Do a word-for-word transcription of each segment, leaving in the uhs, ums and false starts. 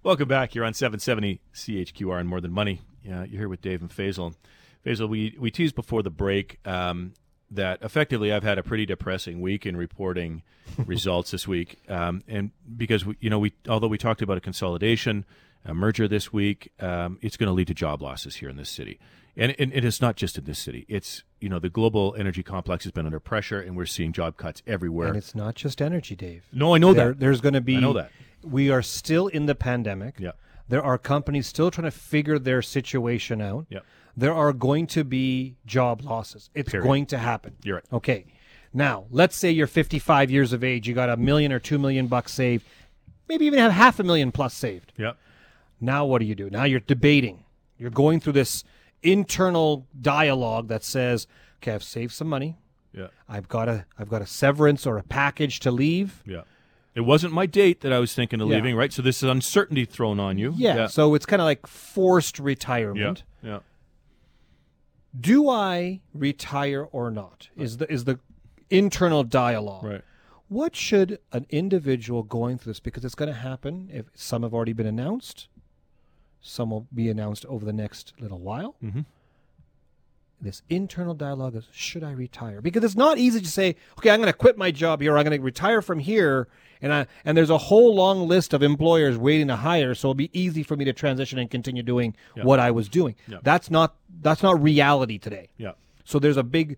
Welcome back. You're on seven seventy C H Q R and More Than Money. Yeah, you're here with Dave and Faisal. Faisal, we, we teased before the break um, that effectively I've had a pretty depressing week in reporting results this week. Um, and because, we, you know, we although we talked about a consolidation, a merger this week, um, it's going to lead to job losses here in this city. And, and, and it's not just in this city. It's, you know, the global energy complex has been under pressure, and we're seeing job cuts everywhere. And it's not just energy, Dave. No, I know there, that. There's going to be... I know that. We are still in the pandemic. Yeah. There are companies still trying to figure their situation out. Yeah. There are going to be job losses. It's Period. going to happen. You're right. Okay. Now, let's say you're fifty-five years of age. You got a million or two million bucks saved. Maybe even have half a million plus saved. Yeah. Now what do you do? Now you're debating. You're going through this internal dialogue that says, okay, I've saved some money. Yeah. I've got a I've got a severance or a package to leave. Yeah. It wasn't my date that I was thinking of Yeah. leaving, right? So this is uncertainty thrown on you. Yeah. Yeah. So it's kind of like forced retirement. Yeah. Yeah. Do I retire or not? Is the is the internal dialogue. Right. What should an individual going through this, because it's going to happen, if some have already been announced, some will be announced over the next little while. Mm-hmm. This internal dialogue is, should I retire? Because it's not easy to say, okay, I'm going to quit my job here. I'm going to retire from here. And I, and there's a whole long list of employers waiting to hire. So it'll be easy for me to transition and continue doing Yeah. what I was doing. Yeah. That's not, that's not reality today. Yeah. So there's a big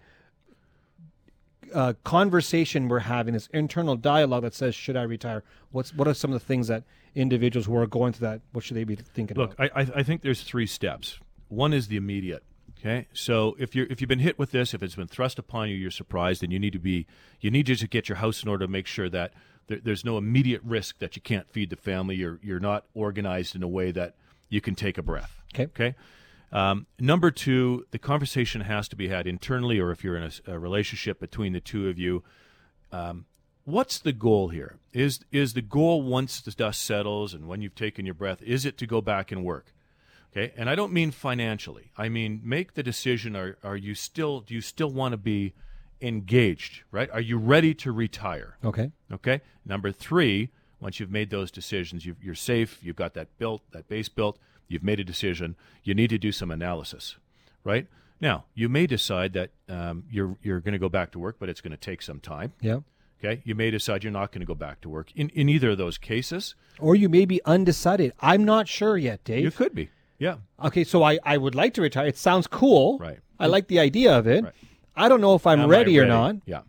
uh, conversation we're having, this internal dialogue that says, should I retire? What's, what are some of the things that individuals who are going through that, what should they be thinking Look, about? I, I I think there's three steps. One is the immediate. Okay, so if you're if you've been hit with this, if it's been thrust upon you, you're surprised, then you need to be you need to just get your house in order to make sure that there, there's no immediate risk that you can't feed the family. You're you're not organized in a way that you can take a breath. Okay. Okay. Um, number two, the conversation has to be had internally, or if you're in a, a relationship between the two of you. Um, what's the goal here? Is is the goal, once the dust settles and when you've taken your breath, is it to go back and work? Okay, and I don't mean financially. I mean, make the decision. Are are you still? Do you still want to be engaged? Right? Are you ready to retire? Okay. Okay. Number three, once you've made those decisions, you've, you're safe. You've got that built, that base built. You've made a decision. You need to do some analysis. Right? Now, you may decide that um, you're you're going to go back to work, but it's going to take some time. Yeah. Okay. You may decide you're not going to go back to work. In in either of those cases, Or you may be undecided. I'm not sure yet, Dave. you could be. Yeah. Okay, so I, I would like to retire. It sounds cool. Right. I like the idea of it. Right. I don't know if I'm Am I ready, or not. Yeah.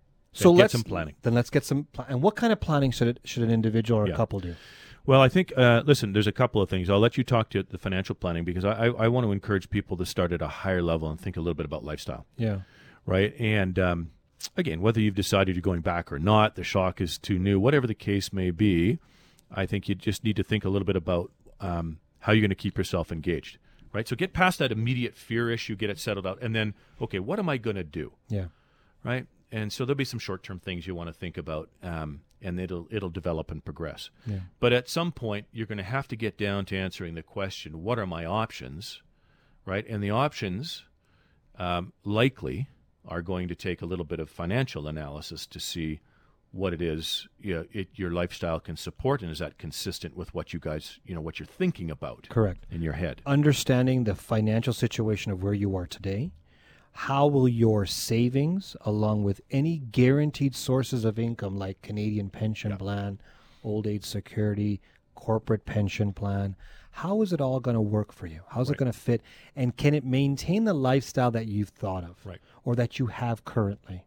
So get let's some planning. Then let's get some. Pl- and what kind of planning should it, should an individual or Yeah. a couple do? Well, I think, uh, listen, there's a couple of things. I'll let you talk to the financial planning, because I, I, I want to encourage people to start at a higher level and think a little bit about lifestyle, Yeah. right? And um, again, whether you've decided you're going back or not, the shock is too new, whatever the case may be, I think you just need to think a little bit about um, how you're going to keep yourself engaged, right? So get past that immediate fear issue, get it settled out, and then, okay, what am I going to do, Yeah. right? And so there'll be some short-term things you want to think about, um, and it'll it'll develop and progress. Yeah. But at some point, you're going to have to get down to answering the question, what are my options, right? And the options um, likely are going to take a little bit of financial analysis to see what it is you know, it, your lifestyle can support, and is that consistent with what you guys, you know, what you're thinking about Correct. in your head. Understanding the financial situation of where you are today, how will your savings, along with any guaranteed sources of income like Canadian pension Yeah. plan, old age security, corporate pension plan, how is it all going to work for you? How's Right. it going to fit? And can it maintain the lifestyle that you've thought of, Right. or that you have currently?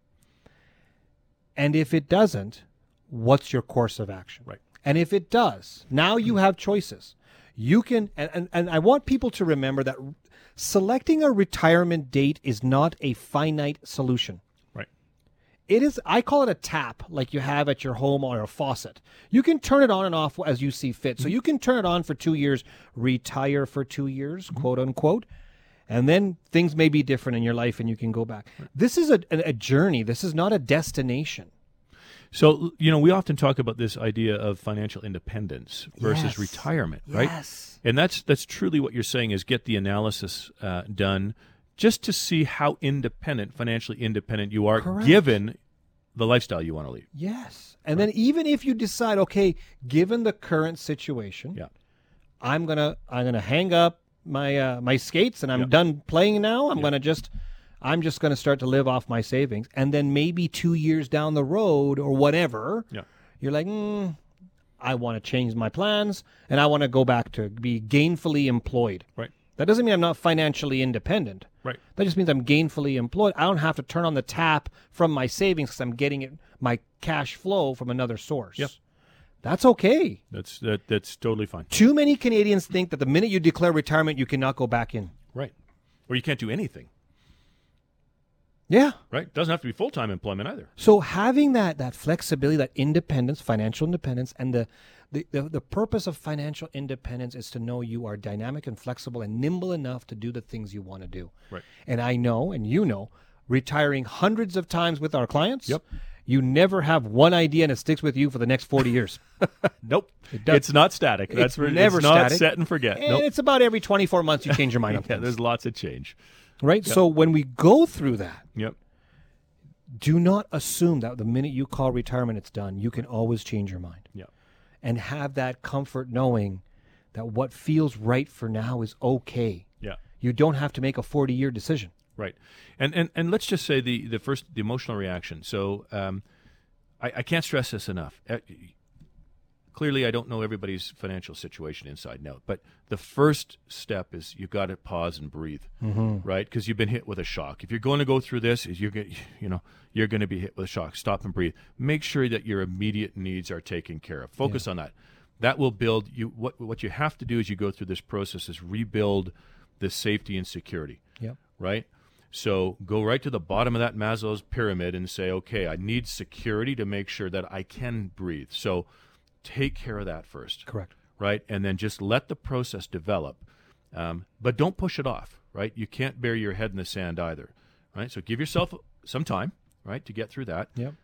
And if it doesn't, what's your course of action? Right. And if it does, now you have choices. You can, and, and, and I want people to remember that selecting a retirement date is not a finite solution. Right. It is, I call it a tap, like you have at your home, or a faucet. You can turn it on and off as you see fit. So you can turn it on for two years, retire for two years, quote unquote, and then things may be different in your life and you can go back. This is a, a, a journey. This is not a destination. So, you know, we often talk about this idea of financial independence versus Yes. retirement, right? Yes. And that's that's truly what you're saying, is get the analysis uh, done just to see how independent, financially independent you are, Correct. given the lifestyle you want to lead. Yes. And then even if you decide, okay, given the current situation, Yeah. I'm gonna I'm gonna hang up my uh, my skates and I'm Yep. done playing now. I'm Yep. gonna just I'm just gonna start to live off my savings, and then maybe two years down the road or whatever, Yeah. you're like, mm, I want to change my plans and I want to go back to be gainfully employed. Right. That doesn't mean I'm not financially independent. Right. That just means I'm gainfully employed. I don't have to turn on the tap from my savings because I'm getting it my cash flow from another source. Yep. That's okay. That's that. That's totally fine. Too many Canadians think that the minute you declare retirement, you cannot go back in. Right. Or you can't do anything. Yeah. Right. Doesn't have to be full time employment either. So having that that flexibility, that independence, financial independence, and the, the, the, the purpose of financial independence is to know you are dynamic and flexible and nimble enough to do the things you want to do. Right. And I know, and you know, retiring hundreds of times with our clients, Yep. you never have one idea and it sticks with you for the next forty years. Nope. It does- It's not static. That's It's where never it's not static. set and forget. And Nope. it's about every twenty-four months you change your mind on Yeah, things. there's lots of change. Right? So when we go through that, Yep. do not assume that the minute you call retirement, it's done. You can always change your mind. Yeah. And have that comfort knowing that what feels right for now is okay. Yeah. You don't have to make a forty-year decision. Right. And and and let's just say the the first the emotional reaction. So um, I, I can't stress this enough. Uh, clearly, I don't know everybody's financial situation inside and out, but the first step is you've got to pause and breathe, Mm-hmm. right? Because you've been hit with a shock. If you're going to go through this, is you're going, you know, you're going to be hit with a shock. Stop and breathe. Make sure that your immediate needs are taken care of. Focus on that. That will build you. What what you have to do as you go through this process is rebuild the safety and security. Yep. Right. So go right to the bottom of that Maslow's pyramid and say, okay, I need security to make sure that I can breathe. So take care of that first. Correct. Right? And then just let the process develop. Um, but don't push it off, right? You can't bury your head in the sand either, right? So give yourself some time, right, to get through that. Yep.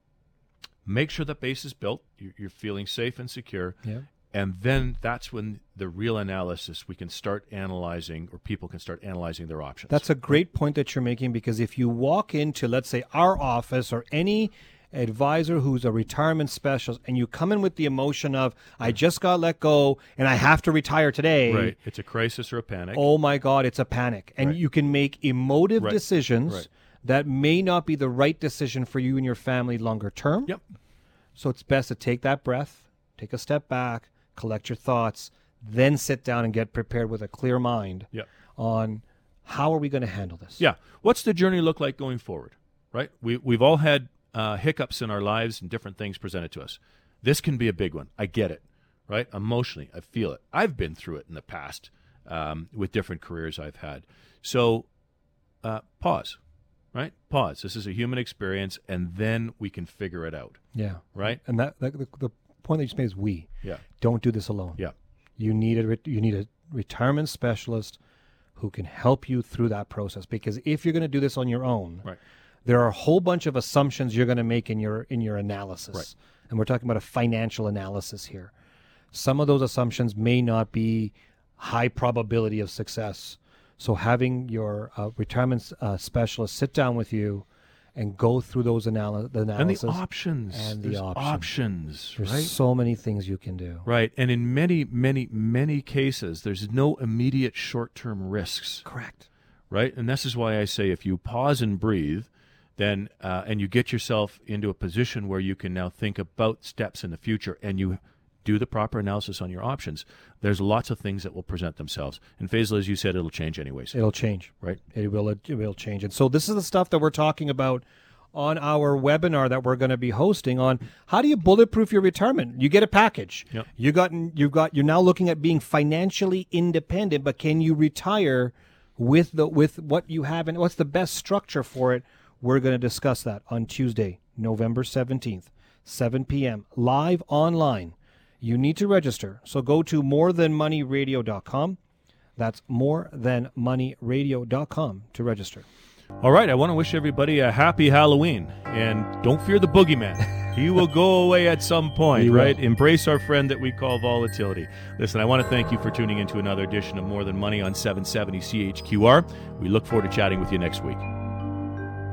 Make sure the base is built. You're, you're feeling safe and secure. Yep. And then that's when the real analysis, we can start analyzing, or people can start analyzing their options. That's a great point that you're making, because if you walk into, let's say, our office or any advisor who's a retirement specialist, and you come in with the emotion of, I just got let go and I have to retire today. Right. It's a crisis or a panic. Oh my God, it's a panic. And Right. you can make emotive Right. decisions Right. that may not be the right decision for you and your family longer term. Yep. So it's best to take that breath, take a step back, collect your thoughts, then sit down and get prepared with a clear mind Yep. on how are we going to handle this. Yeah. What's the journey look like going forward? Right. We we've all had uh, hiccups in our lives and different things presented to us. This can be a big one. I get it. Right. Emotionally, I feel it. I've been through it in the past um, with different careers I've had. So uh, pause. Right. Pause. This is a human experience, and then we can figure it out. Yeah. Right. And that, that the, the point that you just made is we. Yeah. Don't do this alone. Yeah. You need a re- you need a retirement specialist who can help you through that process, because if you're going to do this on your own, Right. there are a whole bunch of assumptions you're going to make in your in your analysis. Right. And we're talking about a financial analysis here. Some of those assumptions may not be high probability of success. So having your uh, retirement uh, specialist sit down with you and go through those anal- the And analysis. the options. And the There's options. options. There's right. so many things you can do. Right. And in many, many, many cases, there's no immediate short-term risks. Correct. Right. And this is why I say if you pause and breathe, then uh, and you get yourself into a position where you can now think about steps in the future, and you do the proper analysis on your options, there's lots of things that will present themselves. And Faisal, as you said, it'll change anyways. It'll change. Right. It will it will change. And so this is the stuff that we're talking about on our webinar that we're going to be hosting on how do you bulletproof your retirement. You get a package. Yep. You got you've got you're now looking at being financially independent, but can you retire with the with what you have, and what's the best structure for it? We're going to discuss that on Tuesday, November seventeenth, seven p.m. live online. You need to register. So go to more than money radio dot com. That's more than money radio dot com to register. All right. I want to wish everybody a happy Halloween, and don't fear the boogeyman. He will go away at some point, He will. right? Embrace our friend that we call volatility. Listen, I want to thank you for tuning into another edition of More Than Money on seven seventy C H Q R. We look forward to chatting with you next week.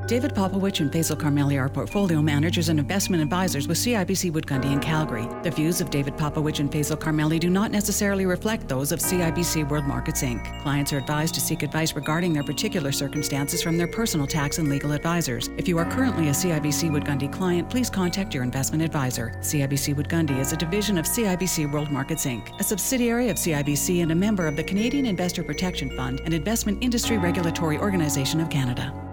David Popowich and Faisal Carmeli are portfolio managers and investment advisors with C I B C Wood Gundy in Calgary. The views of David Popowich and Faisal Carmeli do not necessarily reflect those of C I B C World Markets Incorporated. Clients are advised to seek advice regarding their particular circumstances from their personal tax and legal advisors. If you are currently a C I B C Wood Gundy client, please contact your investment advisor. C I B C Wood Gundy is a division of C I B C World Markets Incorporated, a subsidiary of C I B C and a member of the Canadian Investor Protection Fund and Investment Industry Regulatory Organization of Canada.